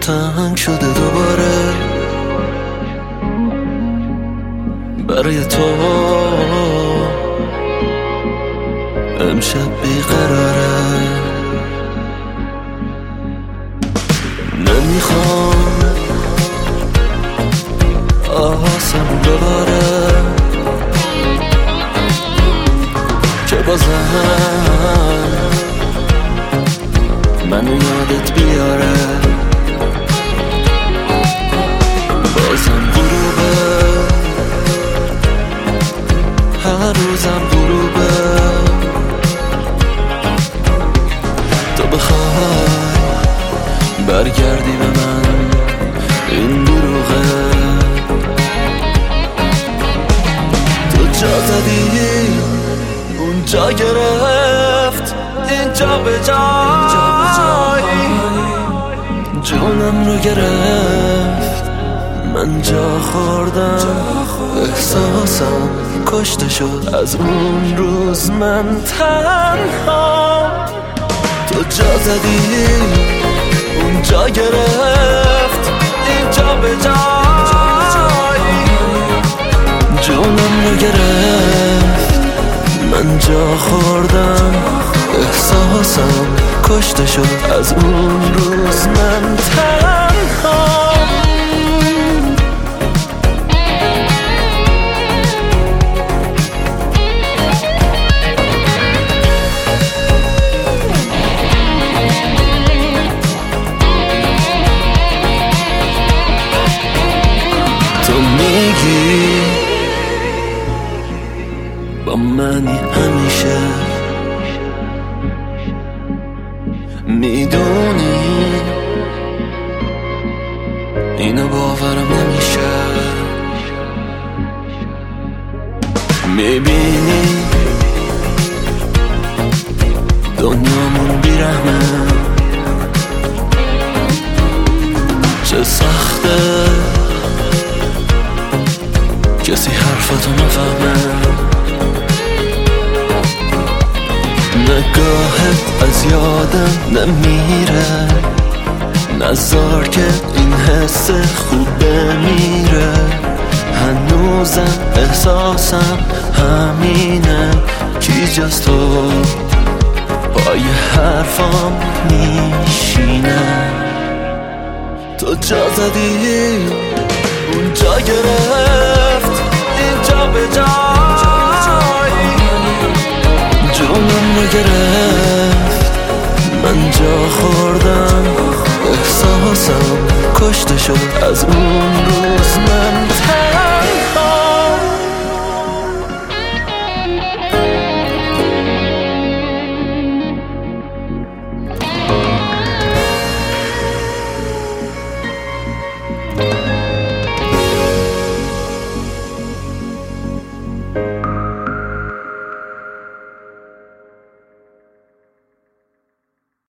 تنگ شده دوباره برای تو امشب بیقراره. نمیخوام آسم بباره که بازم منو یادت بیاره. بازم غروبه، هر روزم غروبه. تو بخوای برگردی به من این دروغه. تو جا زدی اونجا گرفت اینجا به جای جونم رو گرفت. من جا خوردم احساسم کشته شد از اون روز من تنها. تو جا زدی اونجا گرفت اینجا به جای جونم رو گرفت. من جا خوردم احساسم کشته شد از اون روز من تنها. تو میگی با منی همیشه، میدونی اینو باورم نمیشه. میبینی دنیامون بیرحمه، چه سخته کسی حرفتو نفهمه. نگاهت از یادم نمیره، نذار که این حس خوب بمیره. هنوزم احساسم همینه، کی جز تو پای حرفام میشینه. تو جا زدی اونجا گرفت اینجا به جای جونم رو گرفت. من جا خوردم احساسم کشته شد از اون